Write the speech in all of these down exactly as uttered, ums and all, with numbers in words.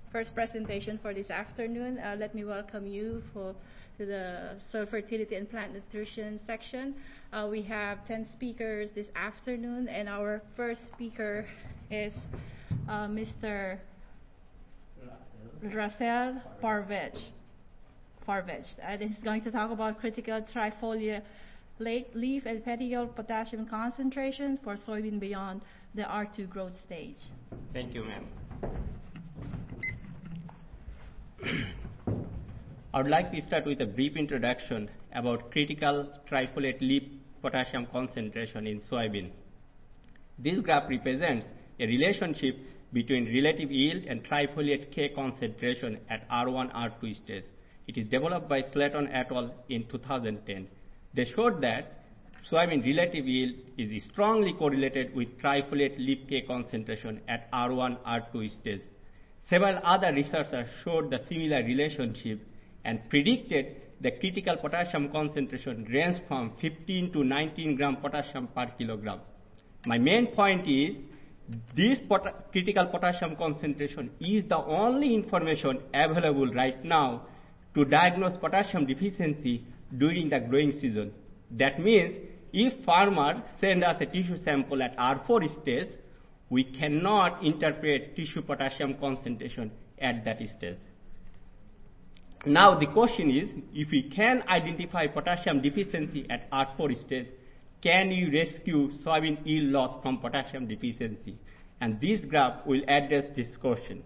first presentation for this afternoon. Uh, let me welcome you for to the soil fertility and plant nutrition section. Uh, we have ten speakers this afternoon, and our first speaker is uh, Mister Russell Farvej. Farvej, and he's going to talk about critical trifoliate late leaf and petiole potassium concentration for soybean beyond the R two growth stage. Thank you, ma'am. I would like to start with a brief introduction about critical trifoliate leaf potassium concentration in soybean. This graph represents a relationship between relative yield and trifoliate K concentration at R one R two stage. It is developed by Slayton et al. In two thousand ten. They showed that soybean relative yield is strongly correlated with trifoliate leaf K concentration at R one R two stage. Several other researchers showed the similar relationship and predicted the critical potassium concentration ranged from fifteen to nineteen gram potassium per kilogram. My main point is this pot critical potassium concentration is the only information available right now to diagnose potassium deficiency during the growing season. That means if farmers send us a tissue sample at R four stage, we cannot interpret tissue potassium concentration at that stage. Now the question is, if we can identify potassium deficiency at R four stage, can you rescue soybean yield loss from potassium deficiency? And this graph will address this question.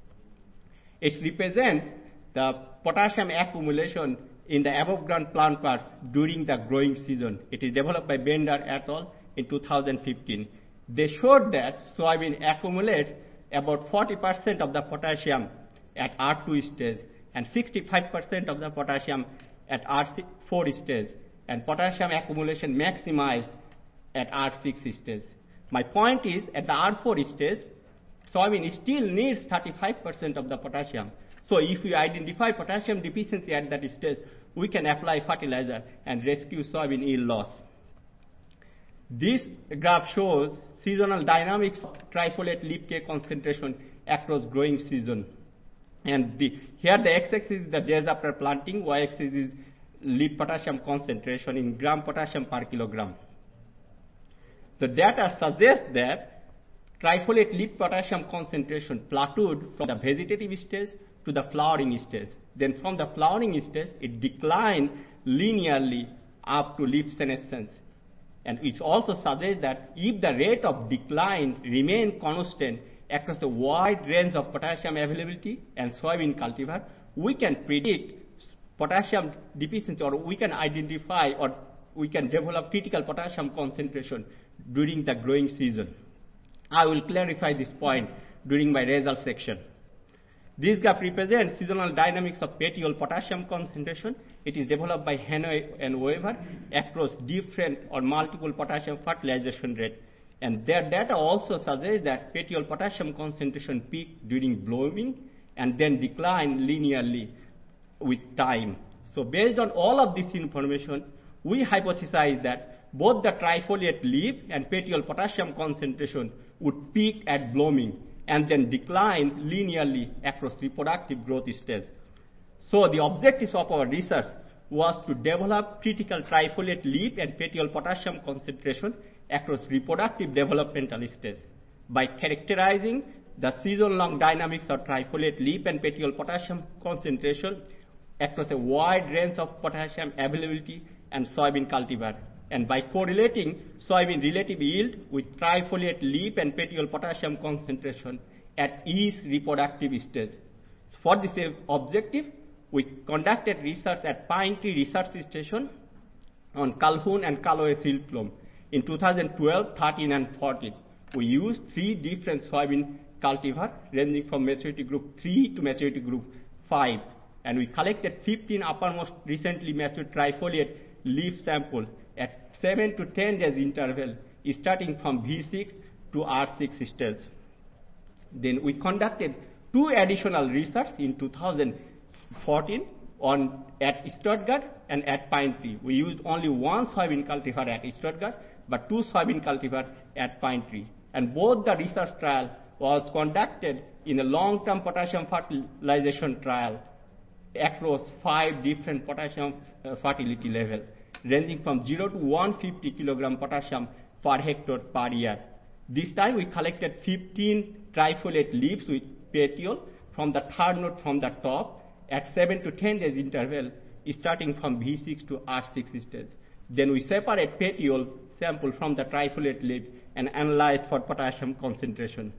It represents the potassium accumulation in the above ground plant parts during the growing season. It is developed by Bender et al. In two thousand fifteen. They showed that soybean accumulates about forty percent of the potassium at R two stage and sixty-five percent of the potassium at R four stage, and potassium accumulation maximized at R six stage. My point is, at the R four stage, soybean still needs thirty-five percent of the potassium. So if we identify potassium deficiency at that stage, we can apply fertilizer and rescue soybean yield loss. This graph shows seasonal dynamics of trifoliate leaf K concentration across growing season. And the, here the x-axis is the days after planting, y-axis is leaf potassium concentration in gram potassium per kilogram. The data suggests that trifoliate leaf potassium concentration plateaued from the vegetative stage to the flowering stage. Then from the flowering stage, it declined linearly up to leaf senescence. And it also suggests that if the rate of decline remains constant across a wide range of potassium availability and soybean cultivar, we can predict potassium deficiency, or we can identify or we can develop critical potassium concentration during the growing season. I will clarify this point during my result section. This graph represents seasonal dynamics of petiole potassium concentration. It is developed by Hanoi and Weaver across different or multiple potassium fertilization rates. And their data also suggests that petiole potassium concentration peaked during blooming and then declined linearly with time. So based on all of this information, we hypothesize that both the trifoliate leaf and petiole potassium concentration would peak at blooming and then decline linearly across reproductive growth stage. So the objectives of our research was to develop critical trifoliate leaf and petiole potassium concentration across reproductive developmental stage. By characterizing the season-long dynamics of trifoliate leaf and petiole potassium concentration across a wide range of potassium availability and soybean cultivar, and by correlating soybean relative yield with trifoliate leaf and petiole potassium concentration at each reproductive stage. For this objective, we conducted research at Pine Tree Research Station on Calhoun and Callaway field clone. In two thousand twelve, thirteen, and fourteen, we used three different soybean cultivar ranging from maturity group three to maturity group five, and we collected fifteen uppermost recently matured trifoliate leaf sample at seven to ten days interval, starting from V six to R six stage. Then we conducted two additional research in two thousand fourteen on at Stuttgart and at Pine Tree. We used only one soybean cultivar at Stuttgart, but two soybean cultivar at Pine Tree. And both the research trials was conducted in a long-term potassium fertilization trial across five different potassium uh, fertility levels, ranging from zero to one hundred fifty kilogram potassium per hectare per year. This time we collected fifteen trifoliate leaves with petiole from the third node from the top at seven to ten days interval, starting from V six to R six stage. Then we separate petiole sample from the trifoliate leaf and analyzed for potassium concentration.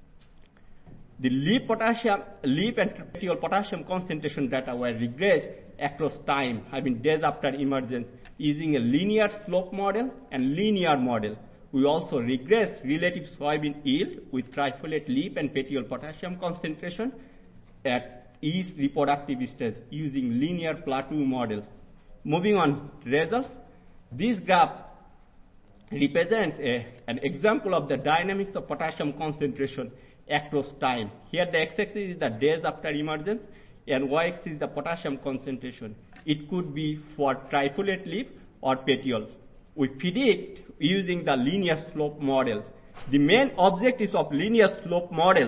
The leaf potassium, leaf and petiole potassium concentration data were regressed across time, I mean days after emergence, using a linear slope model and linear model. We also regressed relative soybean yield with trifoliate leaf and petiole potassium concentration at each reproductive stage using linear plateau model. Moving on results, this graph represents a, an example of the dynamics of potassium concentration across time. Here the x-axis is the days after emergence and y-axis is the potassium concentration. It could be for trifoliate leaf or petiole. We predict using the linear slope model. The main objectives of linear slope model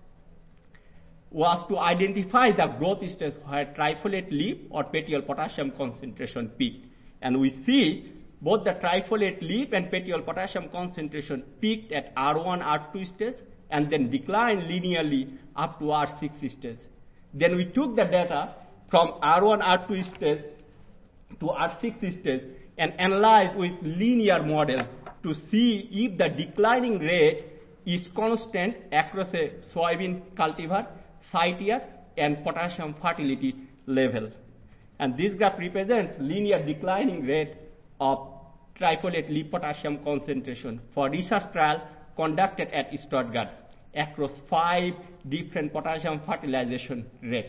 was to identify the growth stage where trifoliate leaf or petiole potassium concentration peaked. And we see both the trifoliate leaf and petiole potassium concentration peaked at R one, R two stage and then declined linearly up to R six stage. Then we took the data from R one, R two stage to R six stage and analyzed with linear model to see if the declining rate is constant across a soybean cultivar, site year, and potassium fertility level. And this graph represents linear declining rate of trifoliate leaf potassium concentration for research trial conducted at Stuttgart across five different potassium fertilization rates.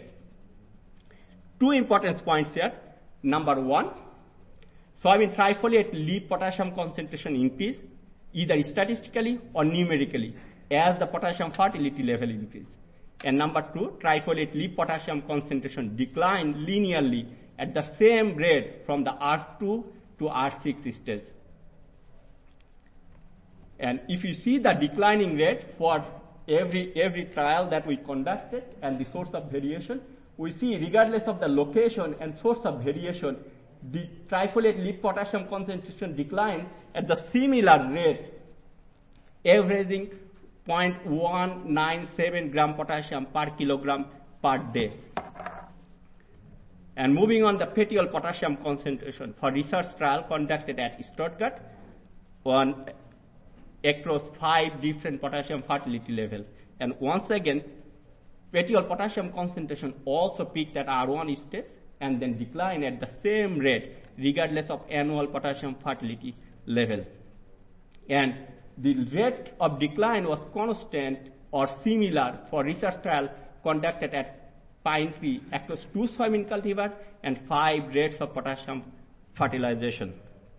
Two important points here. Number one, soybean trifoliate leaf potassium concentration increased either statistically or numerically as the potassium fertility level increased. And number two, trifoliate leaf potassium concentration declined linearly at the same rate from the R two to R six stage. And if you see the declining rate for every, every trial that we conducted and the source of variation, we see regardless of the location and source of variation, the trifoliate leaf potassium concentration declined at the similar rate, averaging zero point one nine seven gram potassium per kilogram per day. And moving on the petiole potassium concentration for research trial conducted at Stuttgart on across five different potassium fertility levels. And once again, petiole potassium concentration also peaked at R one stage and then declined at the same rate regardless of annual potassium fertility level. And the rate of decline was constant or similar for research trial conducted at Pine Tree across two soybean cultivars and five rates of potassium fertilization.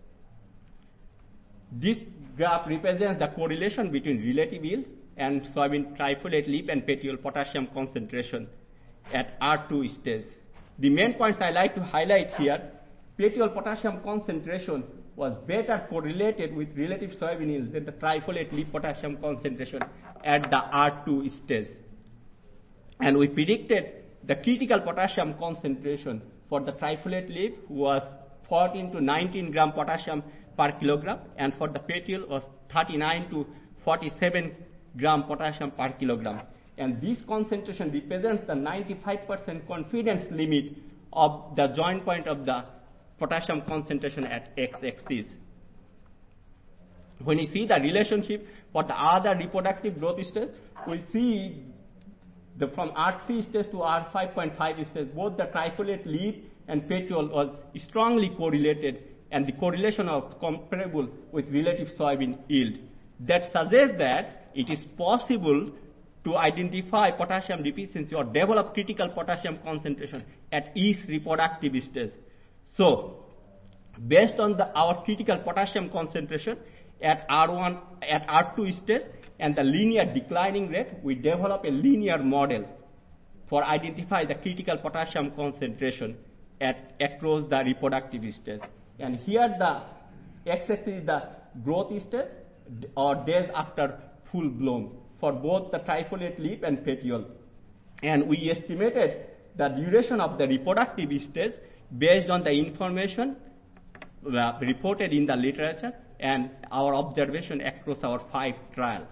This graph represents the correlation between relative yield and soybean trifoliate leaf and petiole potassium concentration at R two stage. The main points I like to highlight here, petiole potassium concentration was better correlated with relative soybean yield than the trifoliate leaf potassium concentration at the R two stage. And we predicted the critical potassium concentration for the trifoliate leaf was fourteen to nineteen gram potassium per kilogram, and for the petiole was thirty-nine to forty-seven gram potassium per kilogram. And this concentration represents the ninety-five percent confidence limit of the joint point of the potassium concentration at x-axis. When you see the relationship for the other reproductive growth stage, we see the, from R three stage to R five point five stage, both the trifoliate leaf and petiole was strongly correlated, and the correlation was comparable with relative soybean yield. That suggests that it is possible to identify potassium deficiency or develop critical potassium concentration at each reproductive stage. So, based on the, our critical potassium concentration at R one, at R two stage and the linear declining rate, we develop a linear model for identify the critical potassium concentration at across the reproductive stage. And here the x-axis is the growth stage or days after full bloom. for both the trifoliate leaf and petiole. And we estimated the duration of the reproductive stage based on the information uh, reported in the literature and our observation across our five trials.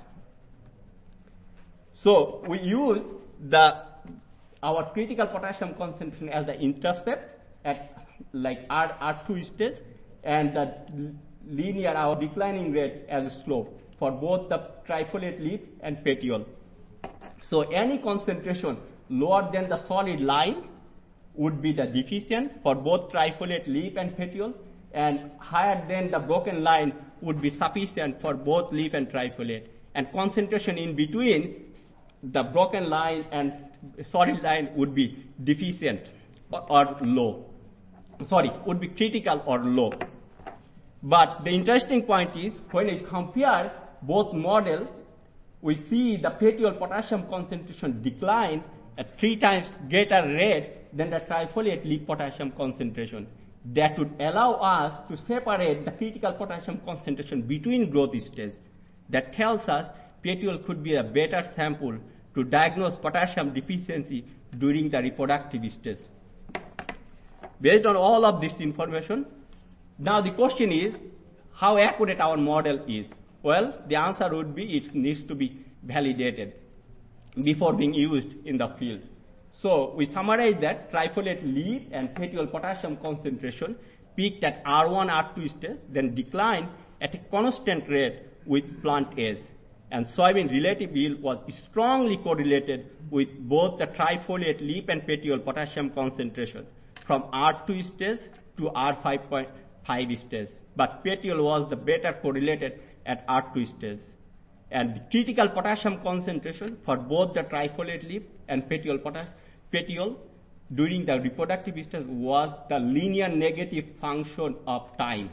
So we used the our critical potassium concentration as the intercept at like R, R2 stage, and the linear, our declining rate as a slope for both the trifoliate leaf and petiole. So any concentration lower than the solid line would be the deficient for both trifoliate leaf and petiole, and higher than the broken line would be sufficient for both leaf and trifoliate. And concentration in between the broken line and solid line would be deficient or, or low. Sorry, would be critical or low. But the interesting point is when we compare both models, we see the petiole potassium concentration decline at three times greater rate than the trifoliate leaf potassium concentration. That would allow us to separate the critical potassium concentration between growth stages. That tells us petiole could be a better sample to diagnose potassium deficiency during the reproductive stage. Based on all of this information, now the question is how accurate our model is. Well, the answer would be it needs to be validated before being used in the field. So we summarize that trifoliate leaf and petiole potassium concentration peaked at R one, R two stage, then declined at a constant rate with plant age. And soybean relative yield was strongly correlated with both the trifoliate leaf and petiole potassium concentration from R two stage to R five point five stage. But petiole was the better correlated at R two stage. And the critical potassium concentration for both the trifoliate leaf and petiole, petiole during the reproductive stage was the linear negative function of time.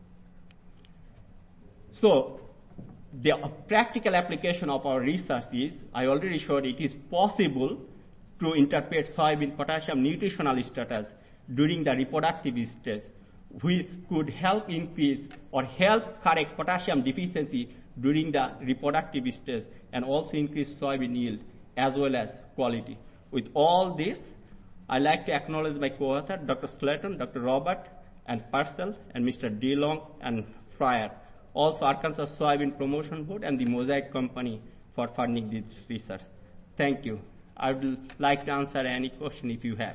So the practical application of our research is, I already showed it is possible to interpret soybean potassium nutritional status during the reproductive stage, which could help increase or help correct potassium deficiency during the reproductive stage and also increase soybean yield as well as quality. With all this, I'd like to acknowledge my co-author, Doctor Slayton, Doctor Robert, and Purcell, and Mister DeLong and Fryer. Also Arkansas Soybean Promotion Board and the Mosaic Company for funding this research. Thank you. I would like to answer any question if you have.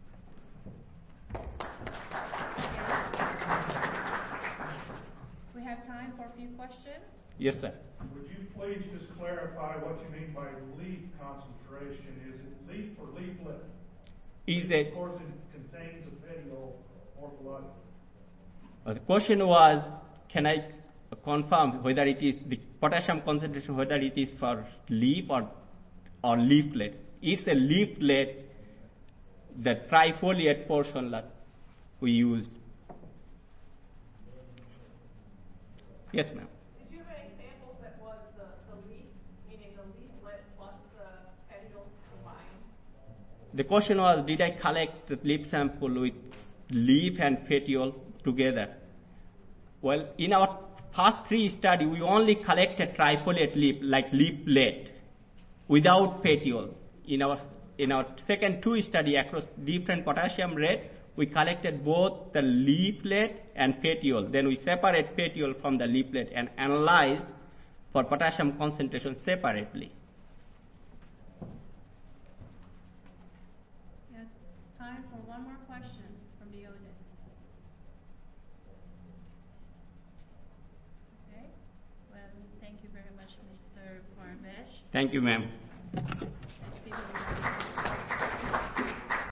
We have time for a few questions. Yes, sir. Would you please just clarify what you mean by leaf concentration? Is it leaf or leaflet? Is it? Of course, it contains a petiole morphologically. Uh, the question was, can I confirm whether it is the potassium concentration, whether it is for leaf or, or leaflet? It's a leaflet, the trifoliate portion that we used. Yes, ma'am. Did you have an example that was the, the leaf, meaning the leaflet plus the petiole combined? The question was, did I collect the leaf sample with leaf and petiole together? Well, in our first three study, we only collected trifoliate leaf, like leaflet, without petiole. In our in our second two study across different potassium rate, we collected both the leaflet and petiole. Then we separate petiole from the leaflet and analyzed for potassium concentration separately. Yes, time for one more question from the audience. Okay, well, thank you very much, Mister Parvesh. Thank you, ma'am.